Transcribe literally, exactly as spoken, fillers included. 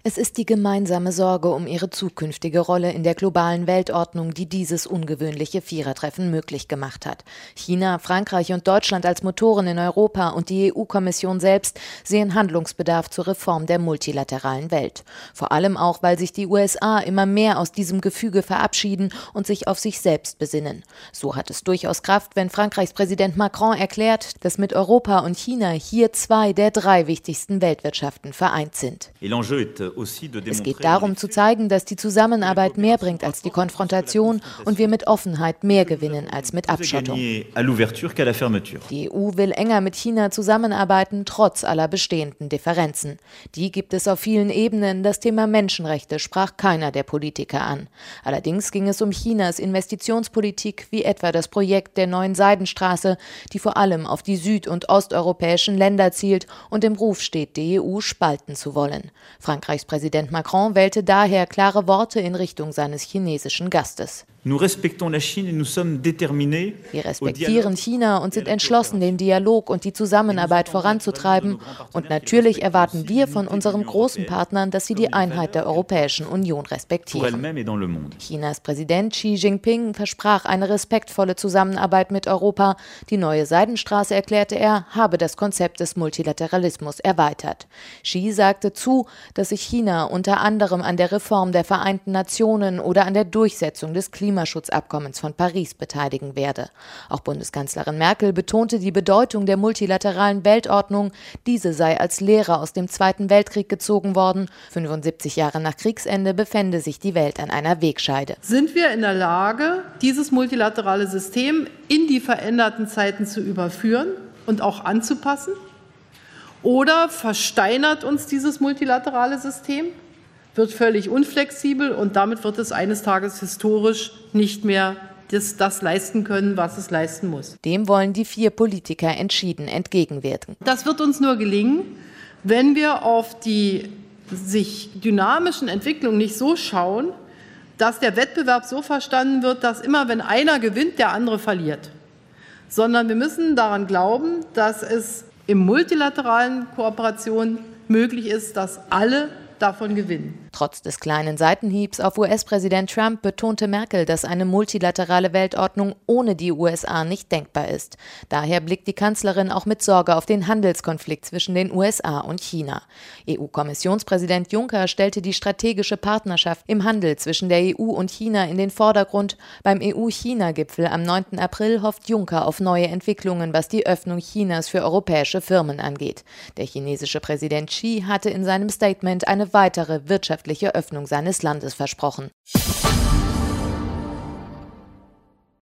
Es ist die gemeinsame Sorge um ihre zukünftige Rolle in der globalen Weltordnung, die dieses ungewöhnliche Vierertreffen möglich gemacht hat. China, Frankreich und Deutschland als Motoren in Europa und die E U-Kommission selbst sehen Handlungsbedarf zur Reform der multilateralen Welt. Vor allem auch, weil sich die U S A immer mehr aus diesem Gefüge verabschieden und sich auf sich selbst besinnen. So hat es durchaus Kraft, wenn Frankreichs Präsident Macron erklärt, dass mit Europa und China hier zwei der drei wichtigsten Weltwirtschaften vereint sind. Es geht darum zu zeigen, dass die Zusammenarbeit mehr bringt als die Konfrontation und wir mit Offenheit mehr gewinnen als mit Abschottung. Die E U will enger mit China zusammenarbeiten, trotz aller bestehenden Differenzen. Die gibt es auf vielen Ebenen. Das Thema Menschenrechte sprach keiner der Politiker an. Allerdings ging es um Chinas Investitionspolitik, wie etwa das Projekt der neuen Seidenstraße, die vor allem auf die süd- und osteuropäischen Länder zielt und im Ruf steht, die E U spalten zu wollen. Frankreichs Präsident Macron wählte daher klare Worte in Richtung seines chinesischen Gastes. Wir respektieren China und sind entschlossen, den Dialog und die Zusammenarbeit voranzutreiben. Und natürlich erwarten wir von unseren großen Partnern, dass sie die Einheit der Europäischen Union respektieren. Chinas Präsident Xi Jinping versprach eine respektvolle Zusammenarbeit mit Europa. Die neue Seidenstraße, erklärte er, habe das Konzept des Multilateralismus erweitert. Xi sagte zu, dass sich China unter anderem an der Reform der Vereinten Nationen oder an der Durchsetzung des Klimaschutzes Klimaschutzabkommens von Paris beteiligen werde. Auch Bundeskanzlerin Merkel betonte die Bedeutung der multilateralen Weltordnung. Diese sei als Lehre aus dem Zweiten Weltkrieg gezogen worden. fünfundsiebzig Jahre nach Kriegsende befände sich die Welt an einer Wegscheide. Sind wir in der Lage, dieses multilaterale System in die veränderten Zeiten zu überführen und auch anzupassen? Oder versteinert uns dieses multilaterale System? Wird völlig unflexibel und damit wird es eines Tages historisch nicht mehr das, das leisten können, was es leisten muss. Dem wollen die vier Politiker entschieden entgegenwirken. Das wird uns nur gelingen, wenn wir auf die sich dynamischen Entwicklungen nicht so schauen, dass der Wettbewerb so verstanden wird, dass immer wenn einer gewinnt, der andere verliert. Sondern wir müssen daran glauben, dass es in multilateralen Kooperationen möglich ist, dass alle davon gewinnen. Trotz des kleinen Seitenhiebs auf U S-Präsident Trump betonte Merkel, dass eine multilaterale Weltordnung ohne die U S A nicht denkbar ist. Daher blickt die Kanzlerin auch mit Sorge auf den Handelskonflikt zwischen den U S A und China. E U-Kommissionspräsident Juncker stellte die strategische Partnerschaft im Handel zwischen der E U und China in den Vordergrund. Beim E U-China-Gipfel am neunten April hofft Juncker auf neue Entwicklungen, was die Öffnung Chinas für europäische Firmen angeht. Der chinesische Präsident Xi hatte in seinem Statement eine weitere wirtschaftliche Öffnung seines Landes versprochen.